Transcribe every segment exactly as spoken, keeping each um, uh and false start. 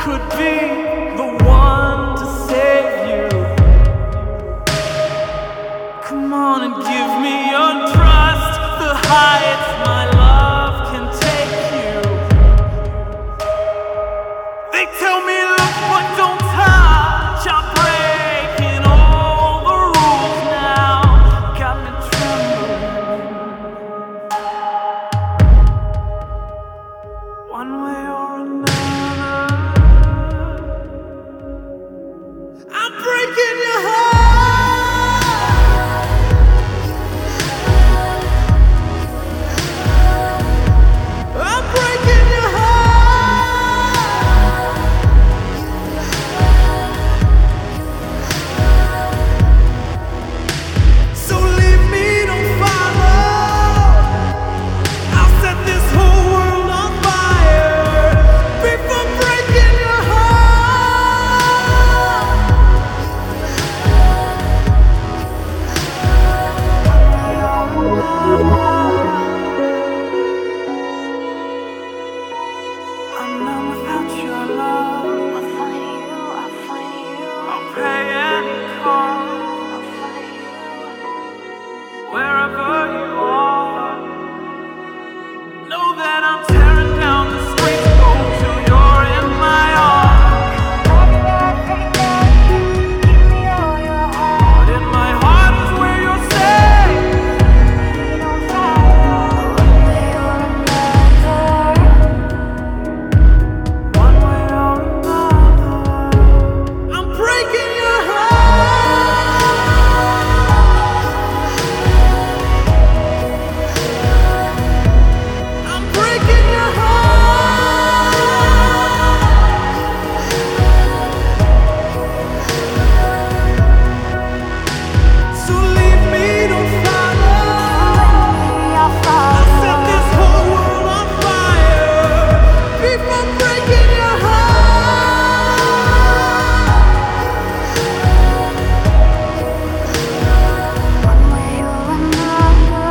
could be the one to save you. Come on and give me your trust, the heights my love can take you. They tell me look but don't touch, I'm breaking all the rules now. Got me trembling, one way or another. I'm breaking your heart. I'm breaking your heart. So leave me, don't follow. I'll set this whole world on fire before breaking your heart. I'm numb without your love. I'll find you, I'll find you, I'll pay any cost, I'll find you. wherever you are. Know that I'm tearing down the streets, go till you're in my arms. Give me all your heart. But in my heart is where you're safe. We don't follow one way or another. One way or another, I'm breaking your heart. I'm breaking your heart. So leave me, don't follow. I'll I'll follow. set this whole world on fire before breaking your heart. One way or another.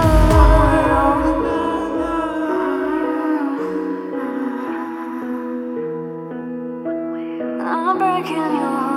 I'm breaking your heart.